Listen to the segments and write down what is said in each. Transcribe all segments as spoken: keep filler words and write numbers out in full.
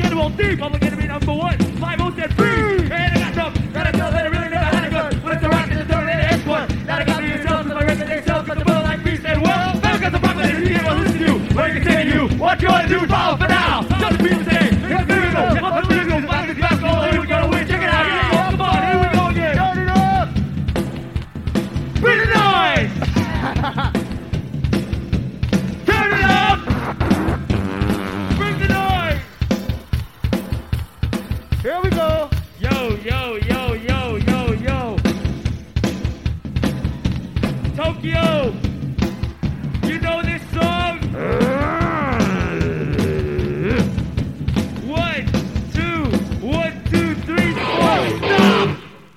General D, public enemy number one. Five oh said free. And I got some, got a gun that I really never had a gun. When it's a rock and it's only an X one. Now I got me yourself, so my record they sell, such a bullet like me said, well, never got the problem that you can't listen to you. What you can say to you, what you want to do is follow for now. Just the people say, it's illegal, it's illegal, fuck this basketball, here we go, win, check it out, here we go, come on, here we go again. Turn it up. Bring the noise. Turn it up. Bring the noise. Here we go. Yo, yo, yo, yo, yo, yo. Tokyo. You know this song? One, two, one, two, three, four, stop!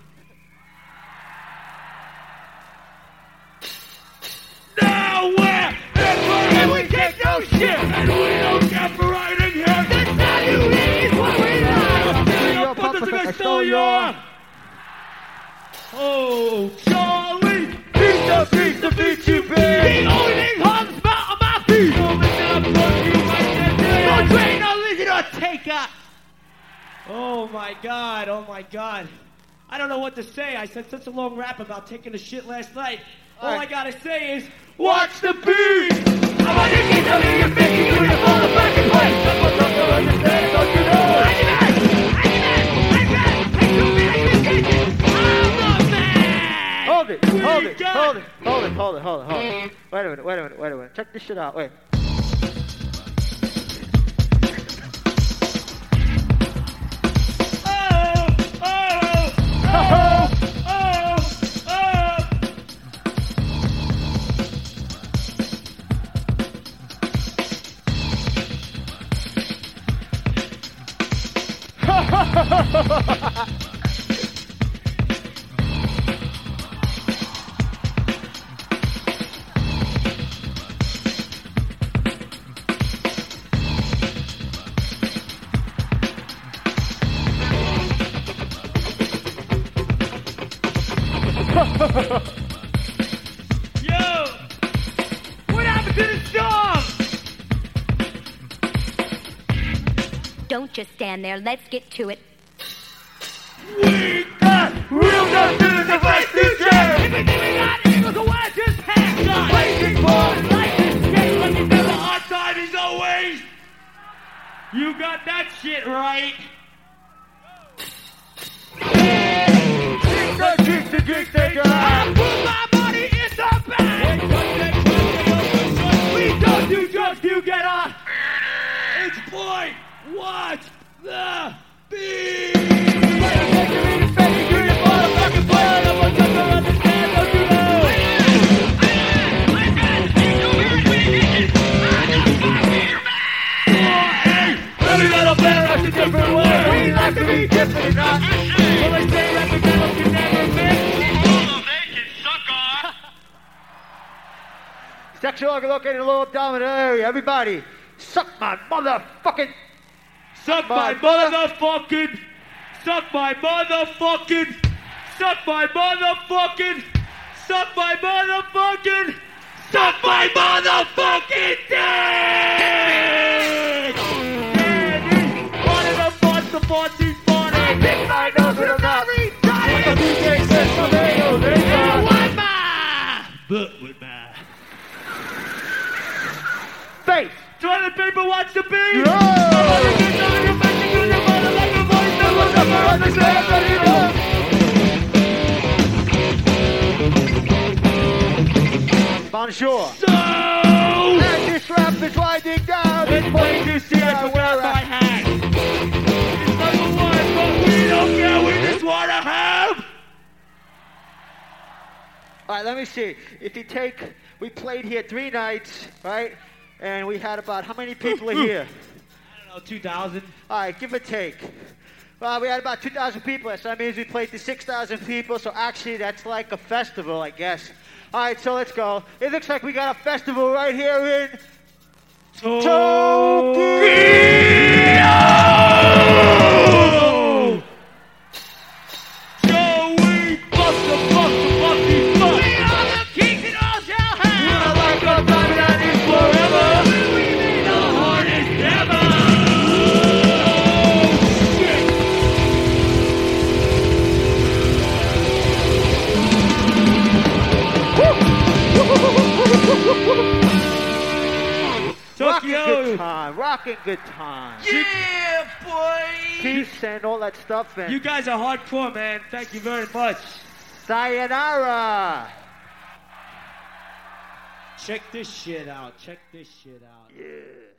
Nowhere! And we take no shit! And we don't get for right in here! That's how you eat what we love! Your brothers against all your... Oh, Charlie! Beat the beat the beat you big! The only thing hard is about my feet! So listen up, fuck you, my dear! No train, no listen or take up! Oh my god, oh my god. I don't know what to say. I said such a long rap about taking a shit last night. All, All right. I gotta say is, watch the beat! I want you to keep telling your face, you do fall the fucking place! That's what's up to understand, don't you know? I'm the man! I'm the man! I'm bad! I do me like this kitchen! I'm the man! Hold it, hold it, hold it, hold it, hold it, hold it, hold it. Wait a minute, wait a minute, wait a minute. Check this shit out, wait. Yo! What happened to the song? Don't just stand there. Let's get to it. We got real guns in the fight this year! Everything we got equals a wedge is half done! Fighting for life is skate like you never hard time as always! You got that shit right! Kick the kick the kick I put my money in the bag! We don't do drugs, you get on! It's point! Watch the beat! Different way. We like to be different, not so they say representatives can never fit. Although they can suck off. Sexual organ located in the lower abdominal area. Everybody, suck my motherfucking. Suck my, my motherfucking. Suck my motherfucking. Suck my motherfucking. Suck my motherfucking. Suck my motherfucking dick. The fourteenth morning, I pick my nose with a knot. What the D J says, tomatoes, they got one my butt with my face. Toilet paper, watch the beat. Yo! Bonjour. So, as this rap is winding down, it's plain to see I forgot my hat. We don't care, we just want to have. All right, let me see. If you take, we played here three nights, right? And we had about, how many people are here? I don't know, two thousand. All right, give or take. Well, we had about two thousand people, so that means we played to six thousand people, so actually that's like a festival, I guess. All right, so let's go. It looks like we got a festival right here in Tokyo! fucking good time. Yeah, boy! Peace and all that stuff. And You guys are hardcore, man. Thank you very much. sayonara. Check this shit out. Check this shit out. Yeah.